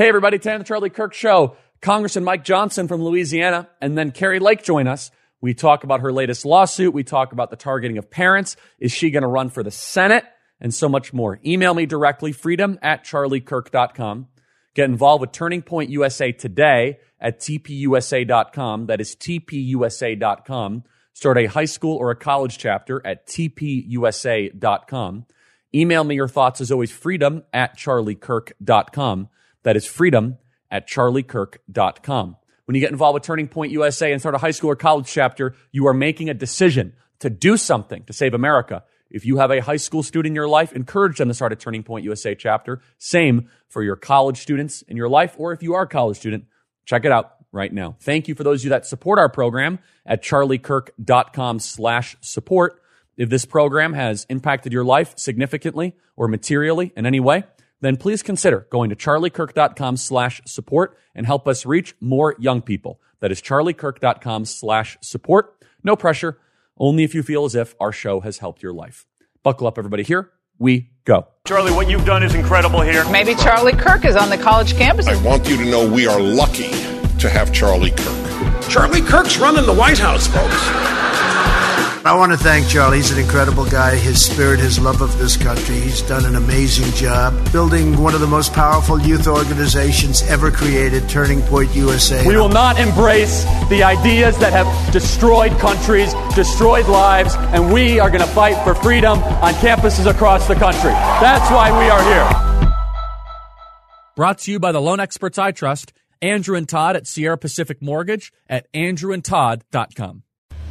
Hey, everybody, today on the Charlie Kirk Show, Congressman Mike Johnson from Louisiana, and then Carrie Lake join us. We talk about her latest lawsuit. We talk about the targeting of parents. Is she going to run for the Senate? And so much more. Email me directly, freedom@charliekirk.com. Get involved with Turning Point USA today at tpusa.com. That is tpusa.com. Start a high school or a college chapter at tpusa.com. Email me your thoughts, as always, freedom@charliekirk.com. That is freedom@charliekirk.com. When you get involved with Turning Point USA and start a high school or college chapter, you are making a decision to do something to save America. If you have a high school student in your life, encourage them to start a Turning Point USA chapter. Same for your college students in your life, or if you are a college student, check it out right now. Thank you for those of you that support our program at charliekirk.com/support. If this program has impacted your life significantly or materially in any way, then please consider going to charliekirk.com/support and help us reach more young people. That is charliekirk.com/support. No pressure, only if you feel as if our show has helped your life. Buckle up, everybody. Here we go. Charlie, what you've done is incredible here. Maybe Charlie Kirk is on the college campus. I want you to know we are lucky to have Charlie Kirk. Charlie Kirk's running the White House, folks. I want to thank Charlie. He's an incredible guy. His spirit, his love of this country. He's done an amazing job building one of the most powerful youth organizations ever created, Turning Point USA. We will not embrace the ideas that have destroyed countries, destroyed lives, and we are going to fight for freedom on campuses across the country. That's why we are here. Brought to you by the Loan Experts I Trust, Andrew and Todd at Sierra Pacific Mortgage at andrewandtodd.com.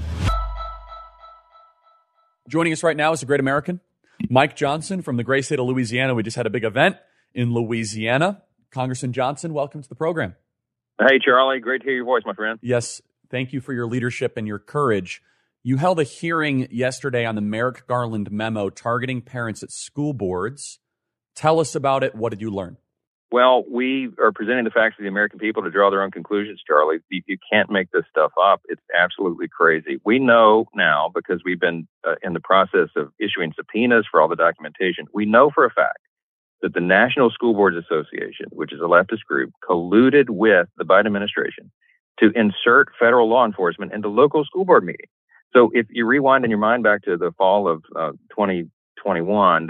Joining us right now is a great American, Mike Johnson from the great state of Louisiana. We just had a big event in Louisiana. Congressman Johnson, welcome to the program. Hey, Charlie. Great to hear your voice, my friend. Yes, thank you for your leadership and your courage. You held a hearing yesterday on the Merrick Garland memo targeting parents at school boards. Tell us about it. What did you learn? Well, we are presenting the facts to the American people to draw their own conclusions, Charlie. You can't make this stuff up. It's absolutely crazy. We know now, because we've been in the process of issuing subpoenas for all the documentation, we know for a fact that the National School Boards Association, which is a leftist group, colluded with the Biden administration to insert federal law enforcement into local school board meetings. So if you rewind in your mind back to the fall of 2021,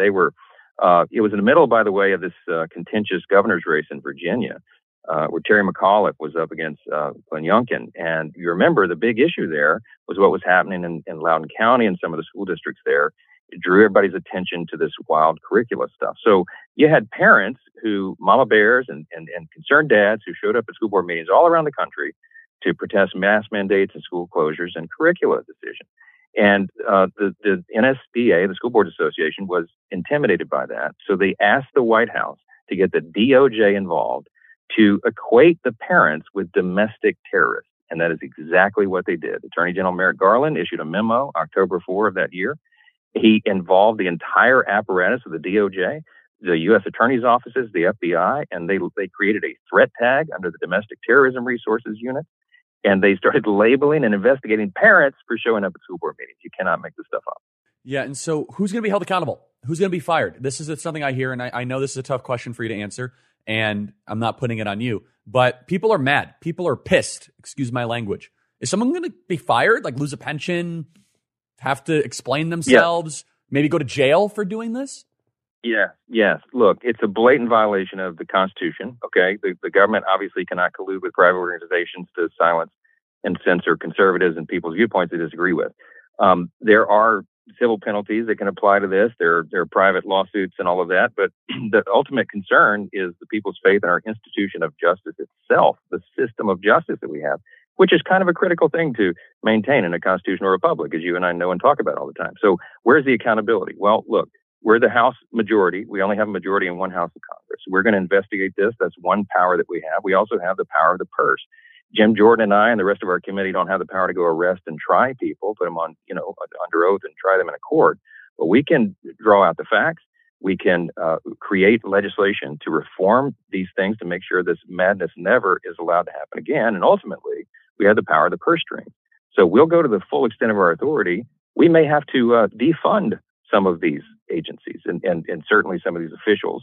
it was in the middle, by the way, of this contentious governor's race in Virginia, where Terry McAuliffe was up against Glenn Youngkin. And you remember the big issue there was what was happening in Loudoun County and some of the school districts there. It drew everybody's attention to this wild curricula stuff. So you had parents mama bears and concerned dads who showed up at school board meetings all around the country to protest mass mandates and school closures and curricula decisions. And the NSBA, the School Board Association, was intimidated by that. So they asked the White House to get the DOJ involved to equate the parents with domestic terrorists. And that is exactly what they did. Attorney General Merrick Garland issued a memo October 4 of that year. He involved the entire apparatus of the DOJ, the U.S. Attorney's offices, the FBI, and they created a threat tag under the Domestic Terrorism Resources Unit. And they started labeling and investigating parents for showing up at school board meetings. You cannot make this stuff up. Yeah, and so who's going to be held accountable? Who's going to be fired? This is something I hear, and I know this is a tough question for you to answer, and I'm not putting it on you. But people are mad. People are pissed. Excuse my language. Is someone going to be fired, like lose a pension, have to explain themselves, maybe go to jail for doing this? Yeah, yes. Look, it's a blatant violation of the Constitution, okay? The government obviously cannot collude with private organizations to silence and censor conservatives and people's viewpoints they disagree with. There are civil penalties that can apply to this. There are private lawsuits and all of that. But the ultimate concern is the people's faith in our institution of justice itself, the system of justice that we have, which is kind of a critical thing to maintain in a constitutional republic, as you and I know and talk about all the time. So where's the accountability? Well, look, we're the House majority. We only have a majority in one House of Congress. We're going to investigate this. That's one power that we have. We also have the power of the purse. Jim Jordan and I and the rest of our committee don't have the power to go arrest and try people, put them on, under oath and try them in a court. But we can draw out the facts. We can create legislation to reform these things to make sure this madness never is allowed to happen again. And ultimately, we have the power of the purse strings. So we'll go to the full extent of our authority. We may have to defund some of these agencies and certainly some of these officials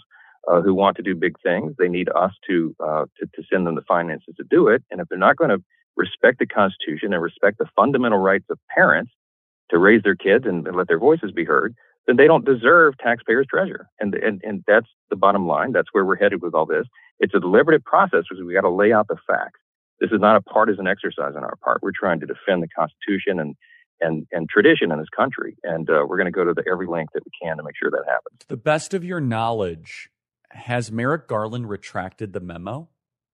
who want to do big things. They need us to send them the finances to do it. And if they're not going to respect the Constitution and respect the fundamental rights of parents to raise their kids and let their voices be heard, then they don't deserve taxpayers' treasure. And that's the bottom line. That's where we're headed with all this. It's a deliberative process because we got to lay out the facts. This is not a partisan exercise on our part. We're trying to defend the Constitution and tradition in this country. And we're going to go to every length that we can to make sure that happens. To the best of your knowledge, has Merrick Garland retracted the memo?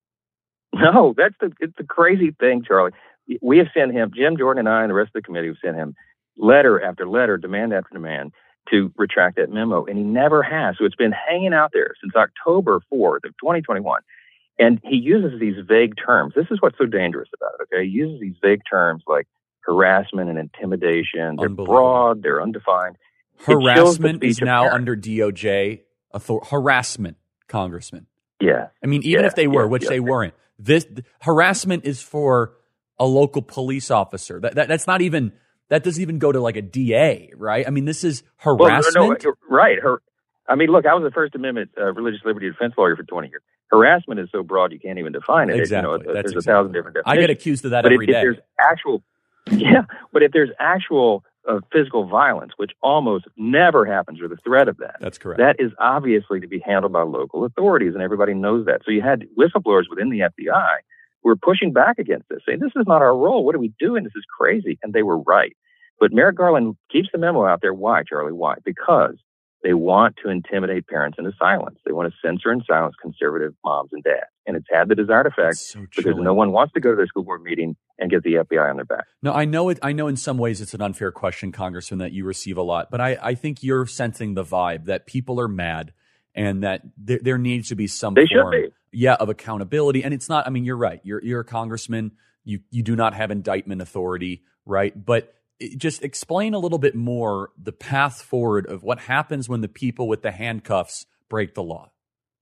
No, it's the crazy thing, Charlie. We have sent him, Jim Jordan and I and the rest of the committee have sent him letter after letter, demand after demand to retract that memo, and he never has. So it's been hanging out there since October 4th of 2021. And he uses these vague terms. This is what's so dangerous about it, okay? He uses these vague terms like harassment and intimidation. They're broad, they're undefined. Harassment is now under DOJ harassment, Congressman. Yeah. I mean, even if they were, which they weren't, this harassment is for a local police officer. That's not even, that doesn't even go to like a DA, right? I mean, this is harassment. Well, no, right. I mean, look, I was a First Amendment religious liberty defense lawyer for 20 years. Harassment is so broad you can't even define it. Exactly. There's 1,000 different definitions. I get accused of that every day. But if there's actual physical violence, which almost never happens, or the threat of that, that's correct. That is obviously to be handled by local authorities, and everybody knows that. So you had whistleblowers within the FBI who were pushing back against this, saying, this is not our role. What are we doing? This is crazy. And they were right. But Merrick Garland keeps the memo out there. Why, Charlie? Why? Because they want to intimidate parents into silence. They want to censor and silence conservative moms and dads. And it's had the desired effect because no one wants to go to their school board meeting and get the FBI on their back. No, I know in some ways it's an unfair question, Congressman, that you receive a lot. But I think you're sensing the vibe that people are mad and that there needs to be some form of accountability. And it's not, I mean, you're right. You're a congressman. You do not have indictment authority, right? But just explain a little bit more the path forward of what happens when the people with the handcuffs break the law.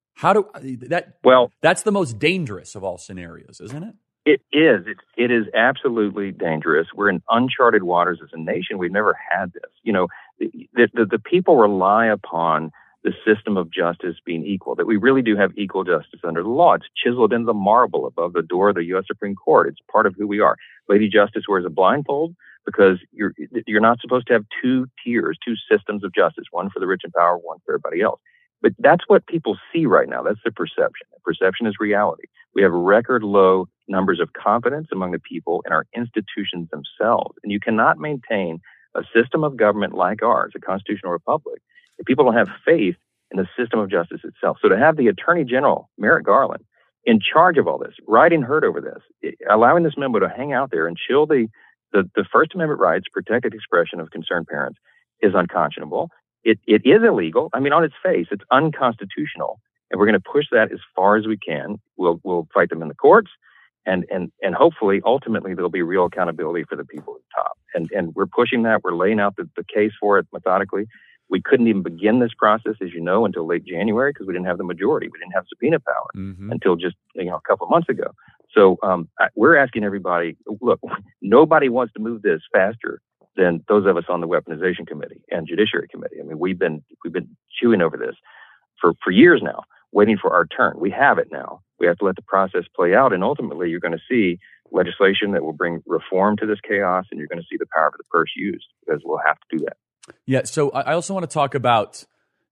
That's the most dangerous of all scenarios, isn't it? It is. It is absolutely dangerous. We're in uncharted waters as a nation. We've never had this. You know, the people rely upon the system of justice being equal, that we really do have equal justice under the law. It's chiseled into the marble above the door of the U.S. Supreme Court. It's part of who we are. Lady Justice wears a blindfold because you're not supposed to have two tiers, two systems of justice, one for the rich and powerful, one for everybody else. But that's what people see right now. That's the perception. The perception is reality. We have record low numbers of confidence among the people in our institutions themselves. And you cannot maintain a system of government like ours, a constitutional republic, if people don't have faith in the system of justice itself. So to have the Attorney General, Merrick Garland, in charge of all this, riding herd over this, allowing this memo to hang out there and chill the First Amendment rights, protected expression of concerned parents, is unconscionable. It is illegal. I mean, on its face, it's unconstitutional, and we're going to push that as far as we can. We'll fight them in the courts, and hopefully, ultimately, there'll be real accountability for the people at the top. And we're pushing that. We're laying out the case for it methodically. We couldn't even begin this process, as you know, until late January because we didn't have the majority. We didn't have subpoena power until just a couple of months ago. So we're asking everybody, look, nobody wants to move this faster than those of us on the Weaponization Committee and Judiciary Committee. I mean, we've been chewing over this for years now, waiting for our turn. We have it now. We have to let the process play out, and ultimately, you're going to see legislation that will bring reform to this chaos, and you're going to see the power of the purse used because we'll have to do that. Yeah. So I also want to talk about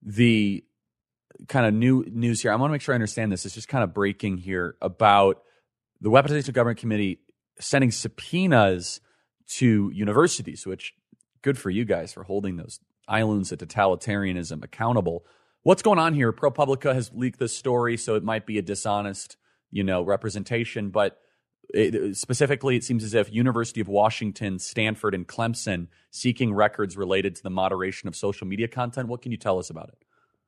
the kind of new news here. I want to make sure I understand this. It's just kind of breaking here about the Weaponization Government Committee sending subpoenas to universities, which good for you guys for holding those islands of totalitarianism accountable. What's going on here? ProPublica has leaked this story, so it might be a dishonest, representation. But specifically, it seems as if University of Washington, Stanford, and Clemson seeking records related to the moderation of social media content. What can you tell us about it?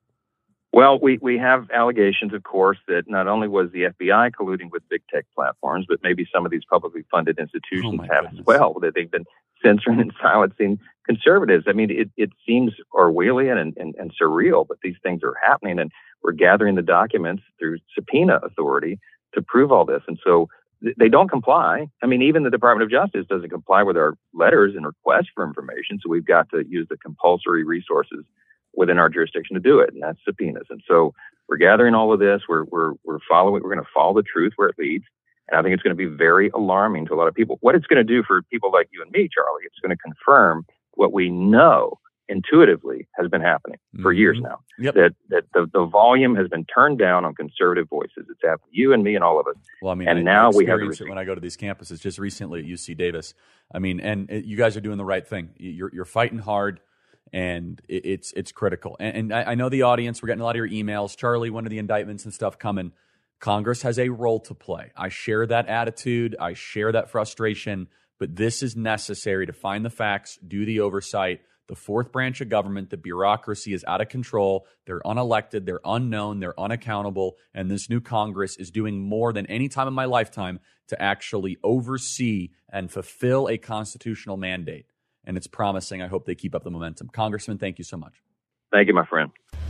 Well, we have allegations, of course, that not only was the FBI colluding with big tech platforms, but maybe some of these publicly funded institutions have as well, that they've been censoring and silencing conservatives. I mean, it seems Orwellian and surreal, but these things are happening, and we're gathering the documents through subpoena authority to prove all this. And so they don't comply. I mean, even the Department of Justice doesn't comply with our letters and requests for information, so we've got to use the compulsory resources within our jurisdiction to do it, and that's subpoenas. And so We're gathering all of this. We're following. We're going to follow the truth where it leads. And I think it's going to be very alarming to a lot of people. What it's going to do for people like you and me, Charlie, it's going to confirm what we know intuitively has been happening for years now. Yep. That the volume has been turned down on conservative voices. It's happened to you and me and all of us. Well, I mean, and now we have it when I go to these campuses, just recently at UC Davis. I mean, and you guys are doing the right thing. You're fighting hard, and it's critical. And I know the audience, we're getting a lot of your emails. Charlie, when are the indictments and stuff coming? Congress has a role to play. I share that attitude. I share that frustration. But this is necessary to find the facts, do the oversight. The fourth branch of government, the bureaucracy is out of control. They're unelected. They're unknown. They're unaccountable. And this new Congress is doing more than any time in my lifetime to actually oversee and fulfill a constitutional mandate. And it's promising. I hope they keep up the momentum. Congressman, thank you so much. Thank you, my friend.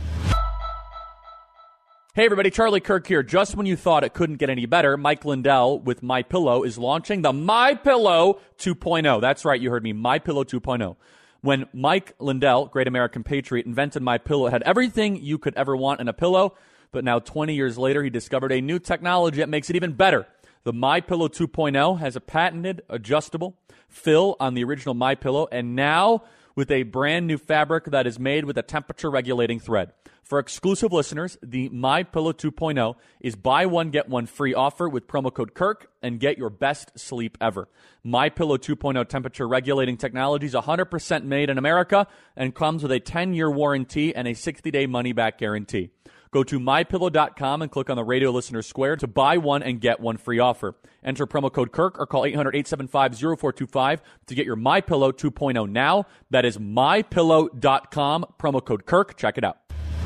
Hey everybody, Charlie Kirk here. Just when you thought it couldn't get any better, Mike Lindell with MyPillow is launching the MyPillow 2.0. That's right, you heard me, MyPillow 2.0. When Mike Lindell, great American patriot, invented MyPillow, it had everything you could ever want in a pillow, but now 20 years later, he discovered a new technology that makes it even better. The MyPillow 2.0 has a patented adjustable fill on the original MyPillow, and now with a brand new fabric that is made with a temperature-regulating thread. For exclusive listeners, the MyPillow 2.0 is buy one, get one free offer with promo code Kirk and get your best sleep ever. MyPillow 2.0 temperature-regulating technology is 100% made in America and comes with a 10-year warranty and a 60-day money-back guarantee. Go to MyPillow.com and click on the Radio Listener Square to buy one and get one free offer. Enter promo code Kirk or call 800-875-0425 to get your MyPillow 2.0 now. That is MyPillow.com, promo code Kirk. Check it out.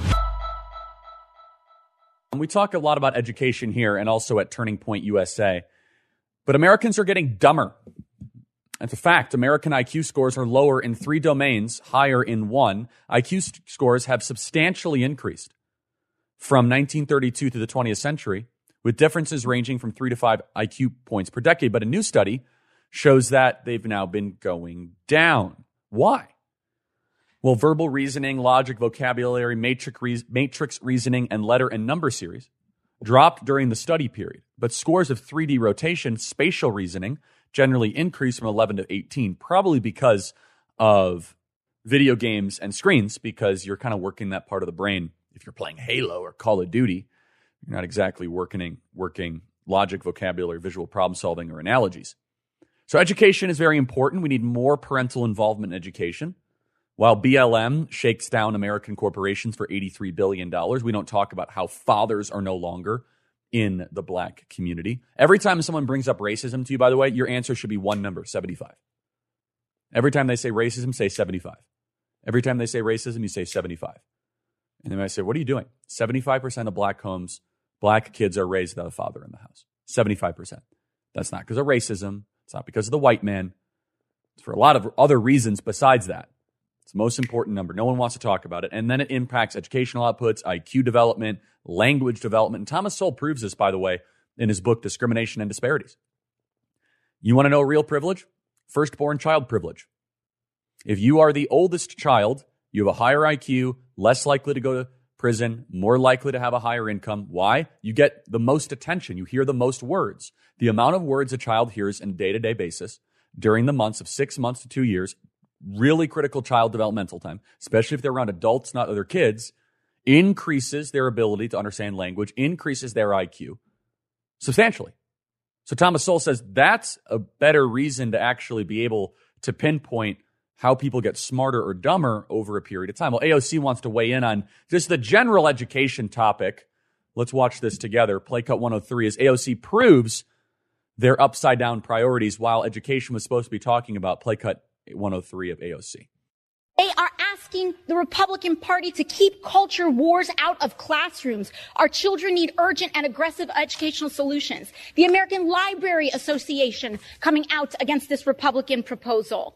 We talk a lot about education here and also at Turning Point USA, but Americans are getting dumber. It's a fact. American IQ scores are lower in 3 domains, higher in 1. IQ scores have substantially increased from 1932 to the 20th century, with differences ranging from 3 to 5 IQ points per decade. But a new study shows that they've now been going down. Why? Well, verbal reasoning, logic, vocabulary, matrix reasoning, and letter and number series dropped during the study period. But scores of 3D rotation, spatial reasoning, generally increased from 11 to 18, probably because of video games and screens, because you're kind of working that part of the brain. If you're playing Halo or Call of Duty, you're not exactly working logic, vocabulary, visual problem solving, or analogies. So education is very important. We need more parental involvement in education. While BLM shakes down American corporations for $83 billion, we don't talk about how fathers are no longer in the black community. Every time someone brings up racism to you, by the way, your answer should be one number, 75. Every time they say racism, say 75. Every time they say racism, you say 75. And they might say, what are you doing? 75% of black homes, black kids are raised without a father in the house. 75%. That's not because of racism. It's not because of the white man. It's for a lot of other reasons besides that. It's the most important number. No one wants to talk about it. And then it impacts educational outputs, IQ development, language development. And Thomas Sowell proves this, by the way, in his book, Discrimination and Disparities. You want to know real privilege? Firstborn child privilege. If you are the oldest child, you have a higher IQ, less likely to go to prison, more likely to have a higher income. Why? You get the most attention. You hear the most words. The amount of words a child hears on a day-to-day basis during the months of 6 months to 2 years, really critical child developmental time, especially if they're around adults, not other kids, increases their ability to understand language, increases their IQ substantially. So Thomas Sowell says that's a better reason to actually be able to pinpoint how people get smarter or dumber over a period of time. Well, AOC wants to weigh in on just the general education topic. Let's watch this together. Play cut 103 as AOC proves their upside-down priorities while education was supposed to be talking about play cut 103 of AOC. They are asking the Republican Party to keep culture wars out of classrooms. Our children need urgent and aggressive educational solutions. The American Library Association coming out against this Republican proposal.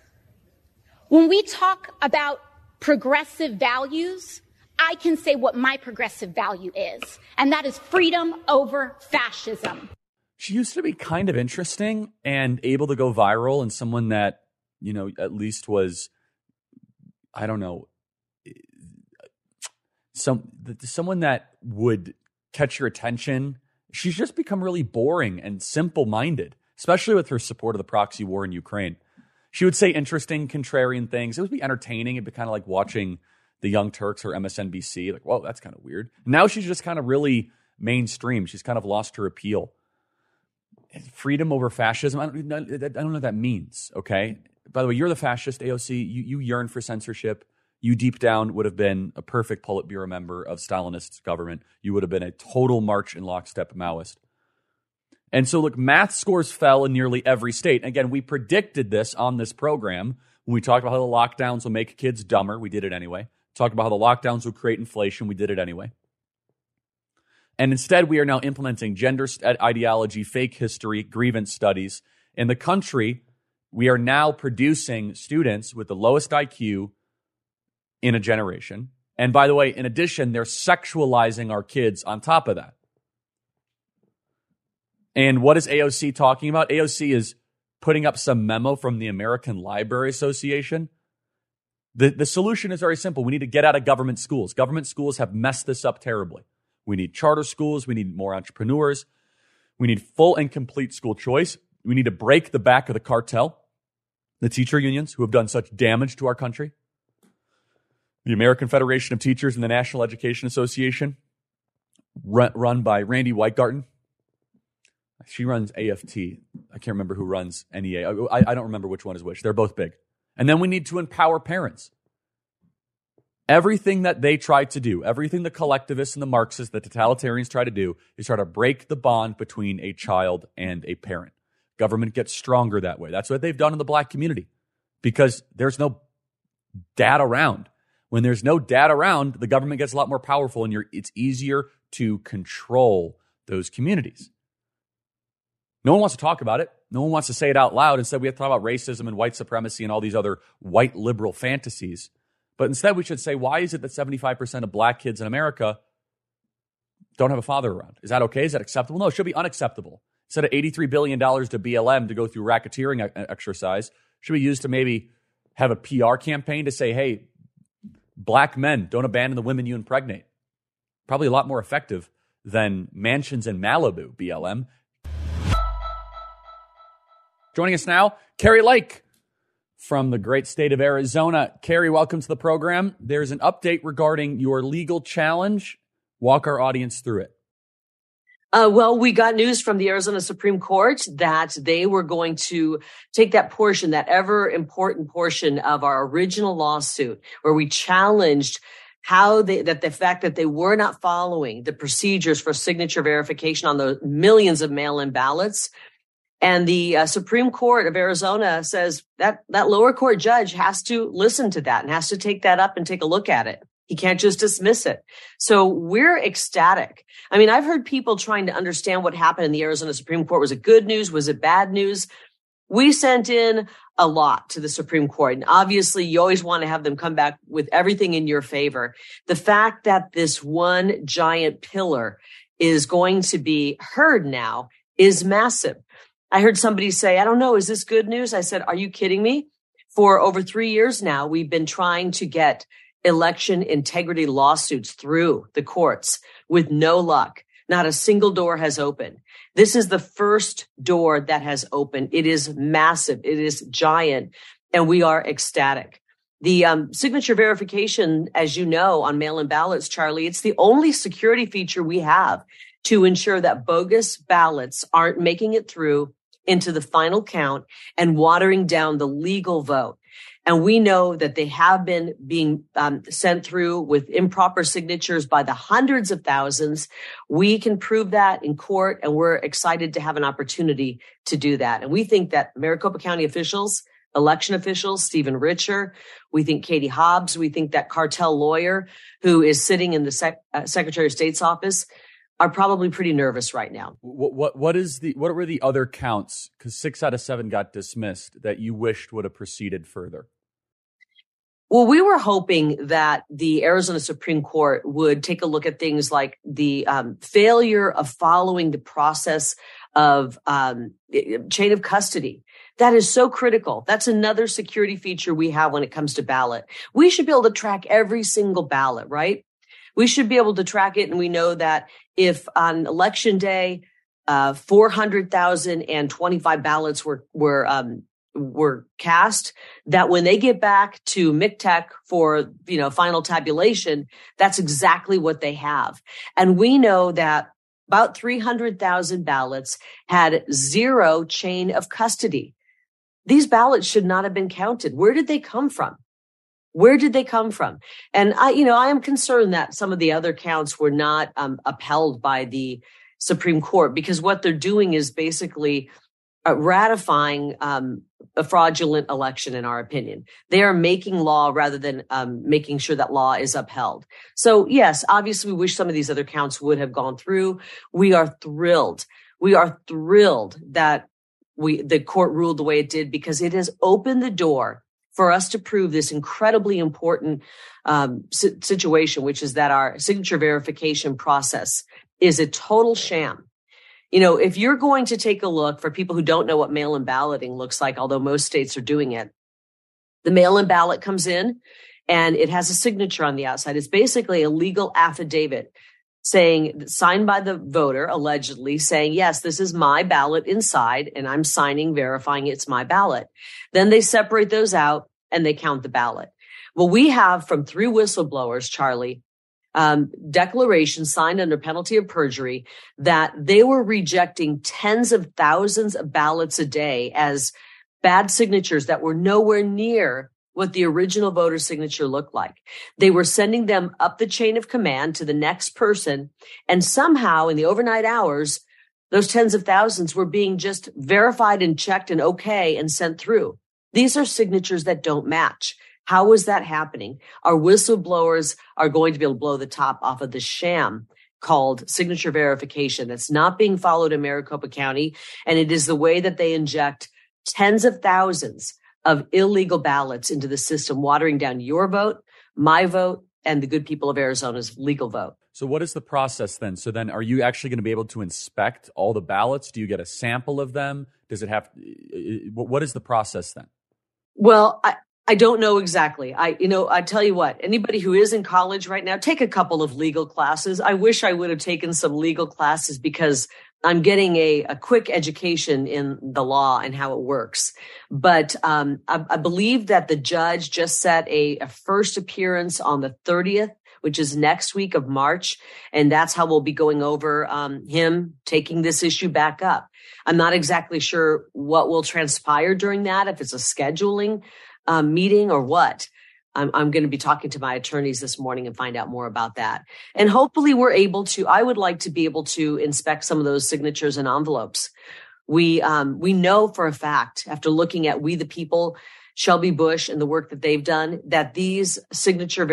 When we talk about progressive values, I can say what my progressive value is, and that is freedom over fascism. She used to be kind of interesting and able to go viral, and someone that, you know, at least was, I don't know, someone that would catch your attention. She's just become really boring and simple-minded, especially with her support of the proxy war in Ukraine. She would say interesting, contrarian things. It would be entertaining. It'd be kind of like watching the Young Turks or MSNBC. Like, whoa, that's kind of weird. Now she's just kind of really mainstream. She's kind of lost her appeal. Freedom over fascism. I don't know what that means, okay? By the way, you're the fascist, AOC. You yearn for censorship. You deep down would have been a perfect Politburo member of Stalinist government. You would have been a total march in lockstep Maoist. And so, look, math scores fell in nearly every state. Again, we predicted this on this program when we talked about how the lockdowns will make kids dumber. We did it anyway. Talked about how the lockdowns will create inflation. We did it anyway. And instead, we are now implementing gender ideology, fake history, grievance studies. In the country, we are now producing students with the lowest IQ in a generation. And by the way, in addition, they're sexualizing our kids on top of that. And what is AOC talking about? AOC is putting up some memo from the American Library Association. The solution is very simple. We need to get out of government schools. Government schools have messed this up terribly. We need charter schools. We need more entrepreneurs. We need full and complete school choice. We need to break the back of the cartel, the teacher unions who have done such damage to our country. The American Federation of Teachers and the National Education Association, run by Randy Weitgarten. She runs AFT. I can't remember who runs NEA. I don't remember which one is which. They're both big. And then we need to empower parents. Everything that they try to do, everything the collectivists and the Marxists, the totalitarians try to do, is try to break the bond between a child and a parent. Government gets stronger that way. That's what they've done in the black community because there's no dad around. When there's no dad around, the government gets a lot more powerful and it's easier to control those communities. No one wants to talk about it. No one wants to say it out loud. Instead, we have to talk about racism and white supremacy and all these other white liberal fantasies. But instead, we should say, why is it that 75% of black kids in America don't have a father around? Is that okay? Is that acceptable? No, it should be unacceptable. Instead of $83 billion to BLM to go through racketeering exercise, should be used to maybe have a PR campaign to say, hey, black men, don't abandon the women you impregnate. Probably a lot more effective than mansions in Malibu, BLM. Joining us now, Kari Lake from the great state of Arizona. Kari, welcome to the program. There's an update regarding your legal challenge. Walk our audience through it. Well, we got news from the Arizona Supreme Court that they were going to take that portion, that ever important portion of our original lawsuit where we challenged the fact that they were not following the procedures for signature verification on the millions of mail-in ballots. And the Supreme Court of Arizona says that lower court judge has to listen to that and has to take that up and take a look at it. He can't just dismiss it. So we're ecstatic. I mean, I've heard people trying to understand what happened in the Arizona Supreme Court. Was it good news? Was it bad news? We sent in a lot to the Supreme Court. And obviously, you always want to have them come back with everything in your favor. The fact that this one giant pillar is going to be heard now is massive. I heard somebody say, I don't know, is this good news? I said, are you kidding me? For over 3 years now, we've been trying to get election integrity lawsuits through the courts with no luck. Not a single door has opened. This is the first door that has opened. It is massive. It is giant. And we are ecstatic. The signature verification, as you know, on mail-in ballots, Charlie, it's the only security feature we have to ensure that bogus ballots aren't making it through into the final count and watering down the legal vote. And we know that they have been being sent through with improper signatures by the hundreds of thousands. We can prove that in court, and we're excited to have an opportunity to do that. And we think that Maricopa County officials, election officials, Stephen Richer, we think Katie Hobbs, we think that cartel lawyer who is sitting in the Secretary of State's office are probably pretty nervous right now. What were the other counts? Because 6 out of 7 got dismissed that you wished would have proceeded further. Well, we were hoping that the Arizona Supreme Court would take a look at things like the failure of following the process of chain of custody. That is so critical. That's another security feature we have when it comes to ballot. We should be able to track every single ballot, right? We should be able to track it. And we know that if on election day, 400,025 ballots were cast, that when they get back to MCTEC for, final tabulation, that's exactly what they have. And we know that about 300,000 ballots had zero chain of custody. These ballots should not have been counted. Where did they come from? And I am concerned that some of the other counts were not upheld by the Supreme Court, because what they're doing is basically ratifying a fraudulent election, in our opinion. They are making law rather than making sure that law is upheld. So yes, obviously we wish some of these other counts would have gone through. We are thrilled. That the court ruled the way it did, because it has opened the door for us to prove this incredibly important situation, which is that our signature verification process is a total sham. If you're going to take a look, for people who don't know what mail-in balloting looks like, although most states are doing it, the mail-in ballot comes in and it has a signature on the outside. It's basically a legal affidavit signed by the voter, allegedly saying, yes, this is my ballot inside, and I'm signing, verifying it's my ballot. Then they separate those out and they count the ballot. Well, we have from 3 whistleblowers, Charlie, declarations signed under penalty of perjury that they were rejecting tens of thousands of ballots a day as bad signatures that were nowhere near what the original voter signature looked like. They were sending them up the chain of command to the next person, and somehow in the overnight hours, those tens of thousands were being just verified and checked and okay and sent through. These are signatures that don't match. How is that happening? Our whistleblowers are going to be able to blow the top off of the sham called signature verification that's not being followed in Maricopa County. And it is the way that they inject tens of thousands of illegal ballots into the system, watering down your vote, my vote, and the good people of Arizona's legal vote. So what is the process then? So then are you actually going to be able to inspect all the ballots? Do you get a sample of them? Does it have, what is the process then? Well, I don't know exactly. I tell you what, anybody who is in college right now, take a couple of legal classes. I wish I would have taken some legal classes, because I'm getting a quick education in the law and how it works. But I believe that the judge just set a first appearance on the 30th, which is next week of March. And that's how we'll be going over him taking this issue back up. I'm not exactly sure what will transpire during that, if it's a scheduling meeting or what. I'm going to be talking to my attorneys this morning and find out more about that. And hopefully I would like to be able to inspect some of those signatures and envelopes. We know for a fact, after looking at We the People, Shelby Bush, and the work that they've done, that these signatures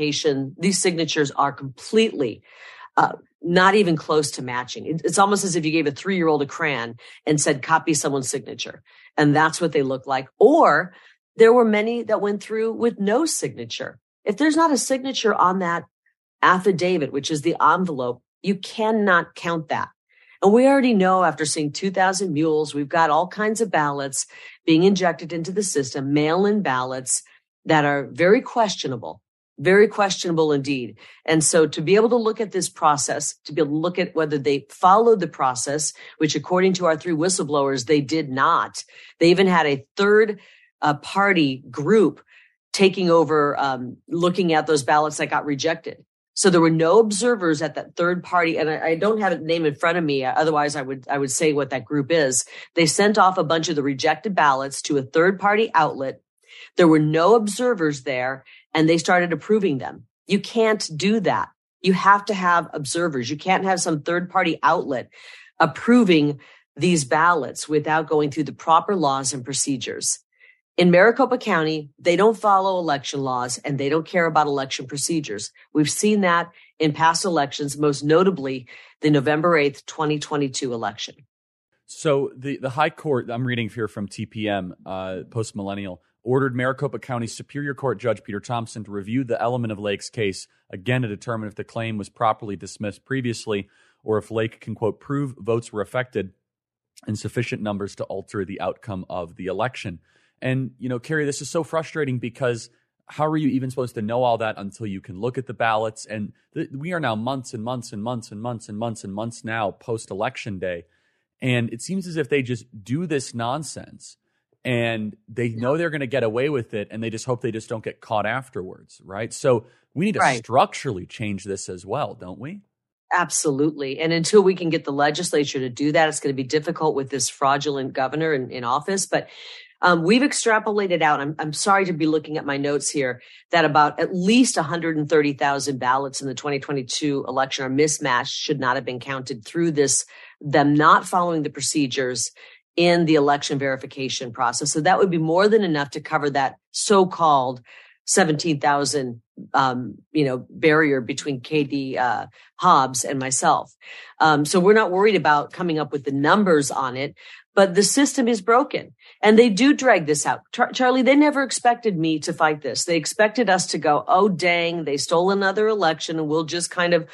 are completely not even close to matching. It's almost as if you gave a 3-year-old a crayon and said, copy someone's signature. And that's what they look like. Or there were many that went through with no signature. If there's not a signature on that affidavit, which is the envelope, you cannot count that. And we already know, after seeing 2,000 mules, we've got all kinds of ballots being injected into the system, mail-in ballots that are very questionable indeed. And so to be able to look at this process, to be able to look at whether they followed the process, which according to our 3 whistleblowers, they did not. They even had a third party group taking over, looking at those ballots that got rejected. So there were no observers at that third party. And I don't have a name in front of me. Otherwise, I would say what that group is. They sent off a bunch of the rejected ballots to a third party outlet. There were no observers there, and they started approving them. You can't do that. You have to have observers. You can't have some third party outlet approving these ballots without going through the proper laws and procedures. In Maricopa County, they don't follow election laws, and they don't care about election procedures. We've seen that in past elections, most notably the November 8th, 2022 election. So the High Court, I'm reading here from TPM, Post-Millennial, ordered Maricopa County Superior Court Judge Peter Thompson to review the element of Lake's case, again to determine if the claim was properly dismissed previously, or if Lake can, quote, prove votes were affected in sufficient numbers to alter the outcome of the election. And, Carrie, this is so frustrating because how are you even supposed to know all that until you can look at the ballots? And we are now months and months and months and months and months and months now post-election day. And it seems as if they just do this nonsense and they know they're going to get away with it, and they just hope they just don't get caught afterwards, right? So we need to structurally change this as well, don't we? Absolutely. And until we can get the legislature to do that, it's going to be difficult with this fraudulent governor in office. But we've extrapolated out, I'm sorry to be looking at my notes here, that about at least 130,000 ballots in the 2022 election are mismatched, should not have been counted through them not following the procedures in the election verification process. So that would be more than enough to cover that so-called 17,000, barrier between Katie Hobbs and myself. So we're not worried about coming up with the numbers on it, but the system is broken and they do drag this out. Charlie, they never expected me to fight this. They expected us to go, oh, dang, they stole another election and we'll just kind of,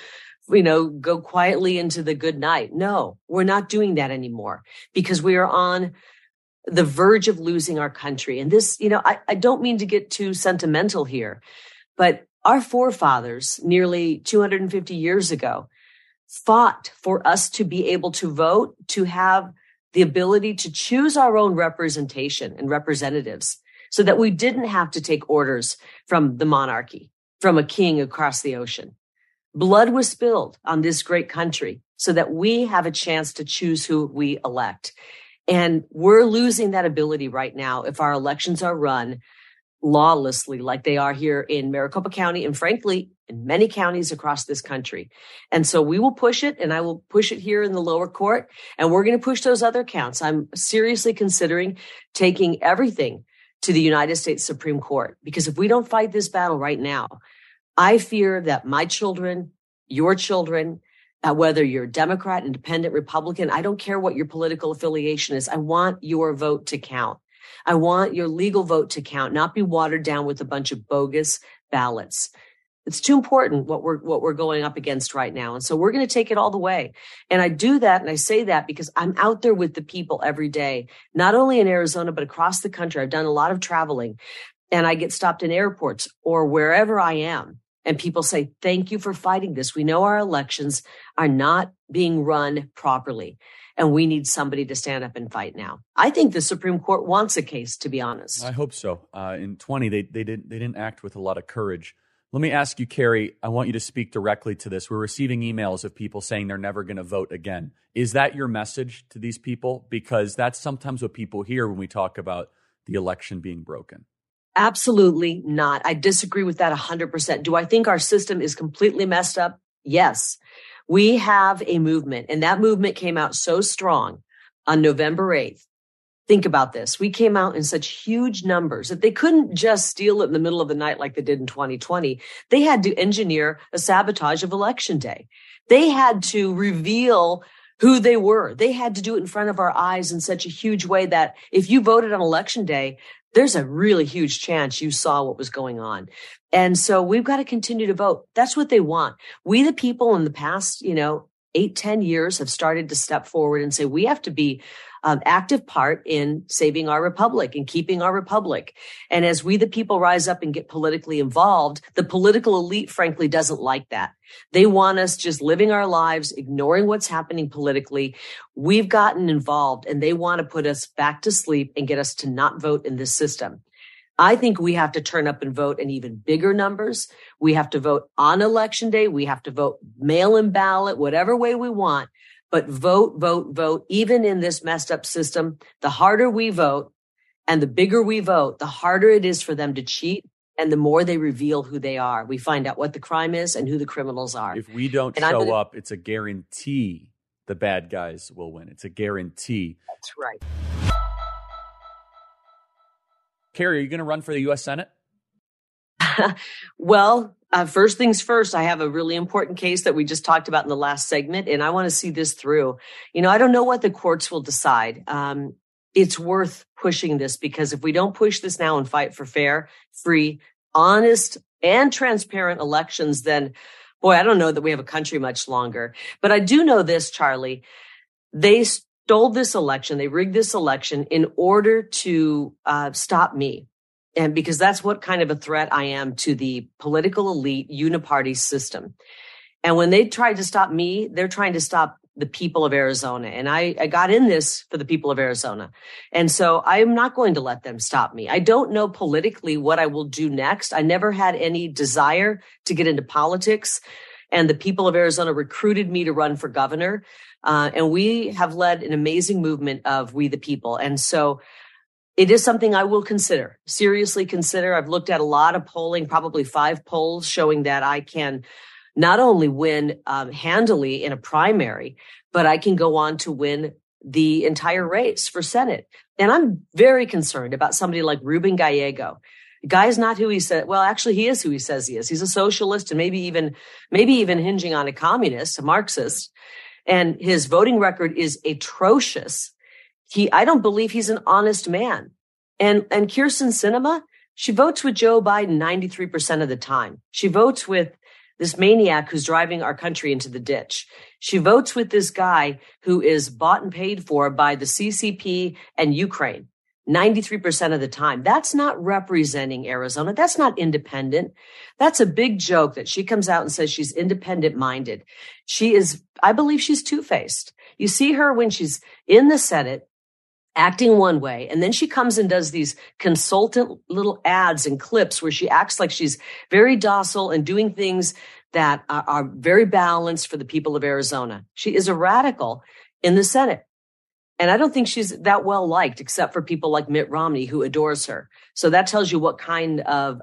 go quietly into the good night. No, we're not doing that anymore because we are on the verge of losing our country. And this, I don't mean to get too sentimental here, but our forefathers nearly 250 years ago fought for us to be able to vote, to have the ability to choose our own representation and representatives so that we didn't have to take orders from the monarchy, from a king across the ocean. Blood was spilled on this great country so that we have a chance to choose who we elect. And we're losing that ability right now if our elections are run lawlessly like they are here in Maricopa County and frankly, in many counties across this country. And so we will push it, and I will push it here in the lower court, and we're going to push those other counts. I'm seriously considering taking everything to the United States Supreme Court, because if we don't fight this battle right now, I fear that my children, your children, whether you're Democrat, Independent, Republican, I don't care what your political affiliation is. I want your vote to count. I want your legal vote to count, not be watered down with a bunch of bogus ballots. It's too important what we're going up against right now. And so we're going to take it all the way. And I do that, and I say that because I'm out there with the people every day, not only in Arizona, but across the country. I've done a lot of traveling, and I get stopped in airports or wherever I am. And people say, thank you for fighting this. We know our elections are not being run properly, and we need somebody to stand up and fight now. I think the Supreme Court wants a case, to be honest. I hope so. In 20, they didn't act with a lot of courage. Let me ask you, Carrie, I want you to speak directly to this. We're receiving emails of people saying they're never going to vote again. Is that your message to these people? Because that's sometimes what people hear when we talk about the election being broken. Absolutely not. I disagree with that 100%. Do I think our system is completely messed up? Yes. We have a movement, and that movement came out so strong on November 8th. Think about this. We came out in such huge numbers that they couldn't just steal it in the middle of the night like they did in 2020. They had to engineer a sabotage of Election Day. They had to reveal who they were. They had to do it in front of our eyes in such a huge way that if you voted on Election Day, there's a really huge chance you saw what was going on. And so we've got to continue to vote. That's what they want. We, the people in the past, 8-10 years have started to step forward and say, we have to be active part in saving our republic and keeping our republic. And as we, the people, rise up and get politically involved, the political elite, frankly, doesn't like that. They want us just living our lives, ignoring what's happening politically. We've gotten involved, and they want to put us back to sleep and get us to not vote in this system. I think we have to turn up and vote in even bigger numbers. We have to vote on Election Day. We have to vote mail-in ballot, whatever way we want. But vote, vote, vote. Even in this messed up system, the harder we vote and the bigger we vote, the harder it is for them to cheat. And the more they reveal who they are, we find out what the crime is and who the criminals are. If we don't show up, it's a guarantee the bad guys will win. It's a guarantee. That's right. Carrie, are you going to run for the U.S. Senate? Well, first things first, I have a really important case that we just talked about in the last segment, and I want to see this through. I don't know what the courts will decide. It's worth pushing this, because if we don't push this now and fight for fair, free, honest, and transparent elections, then, boy, I don't know that we have a country much longer. But I do know this, Charlie. They stole this election. They rigged this election in order to stop me. And because that's what kind of a threat I am to the political elite uniparty system. And when they tried to stop me, they're trying to stop the people of Arizona. And I got in this for the people of Arizona. And so I'm not going to let them stop me. I don't know politically what I will do next. I never had any desire to get into politics. And the people of Arizona recruited me to run for governor. And we have led an amazing movement of We the People. And so it is something I will consider, seriously consider. I've looked at a lot of polling, probably 5 polls showing that I can not only win handily in a primary, but I can go on to win the entire race for Senate. And I'm very concerned about somebody like Ruben Gallego. The guy is not who he said. Well, actually, he is who he says he is. He's a socialist and maybe even hinging on a communist, a Marxist. And his voting record is atrocious. I don't believe he's an honest man. And Kyrsten Sinema, she votes with Joe Biden 93% of the time. She votes with this maniac who's driving our country into the ditch. She votes with this guy who is bought and paid for by the CCP and Ukraine 93% of the time. That's not representing Arizona. That's not independent. That's a big joke that she comes out and says she's independent minded. I believe she's two-faced. You see her when she's in the Senate acting one way, and then she comes and does these consultant little ads and clips where she acts like she's very docile and doing things that are very balanced for the people of Arizona. She is a radical in the Senate. And I don't think she's that well liked, except for people like Mitt Romney, who adores her. So that tells you what kind of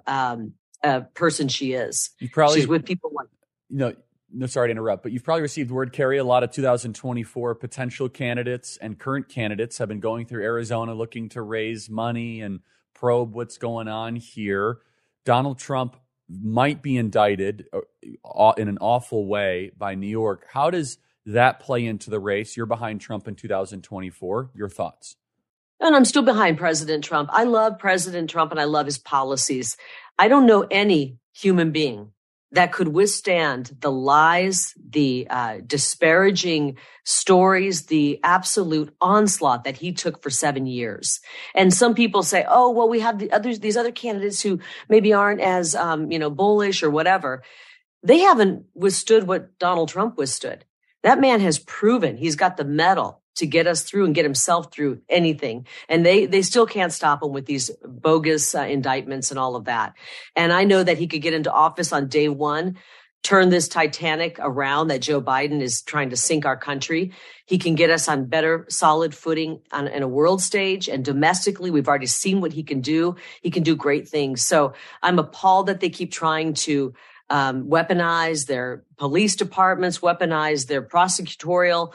person she is. She's with people like... No, sorry to interrupt, but you've probably received word, Carrie. A lot of 2024 potential candidates and current candidates have been going through Arizona looking to raise money and probe what's going on here. Donald Trump might be indicted in an awful way by New York. How does that play into the race? You're behind Trump in 2024. Your thoughts? And I'm still behind President Trump. I love President Trump and I love his policies. I don't know any human being that could withstand the lies, the disparaging stories, the absolute onslaught that he took for 7 years. And some people say, oh, well, we have these other candidates who maybe aren't as, bullish or whatever. They haven't withstood what Donald Trump withstood. That man has proven he's got the mettle to get us through and get himself through anything. And they still can't stop him with these bogus indictments and all of that. And I know that he could get into office on day one, turn this Titanic around that Joe Biden is trying to sink our country. He can get us on better, solid footing in a world stage. And domestically, we've already seen what he can do. He can do great things. So I'm appalled that they keep trying to weaponize their police departments, weaponize their prosecutorial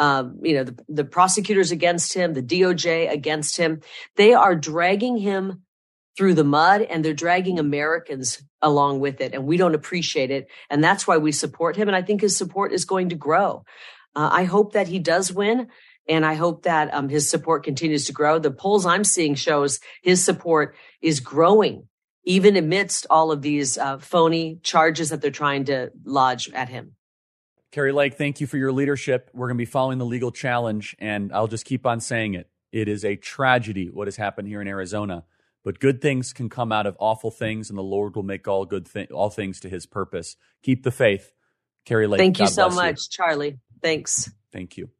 the prosecutors against him, the DOJ against him. They are dragging him through the mud and they're dragging Americans along with it. And we don't appreciate it. And that's why we support him. And I think his support is going to grow. I hope that he does win. And I hope that his support continues to grow. The polls I'm seeing shows his support is growing, even amidst all of these phony charges that they're trying to lodge at him. Kari Lake, thank you for your leadership. We're going to be following the legal challenge, and I'll just keep on saying it. It is a tragedy what has happened here in Arizona, but good things can come out of awful things, and the Lord will make all things to his purpose. Keep the faith. Kari Lake, thank you God so bless much, you. Charlie. Thanks. Thank you.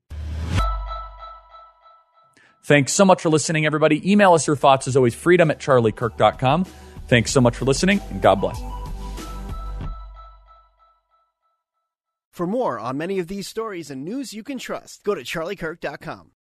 Thanks so much for listening, everybody. Email us your thoughts, as always, freedom@charliekirk.com. Thanks so much for listening, and God bless. For more on many of these stories and news you can trust, go to charliekirk.com.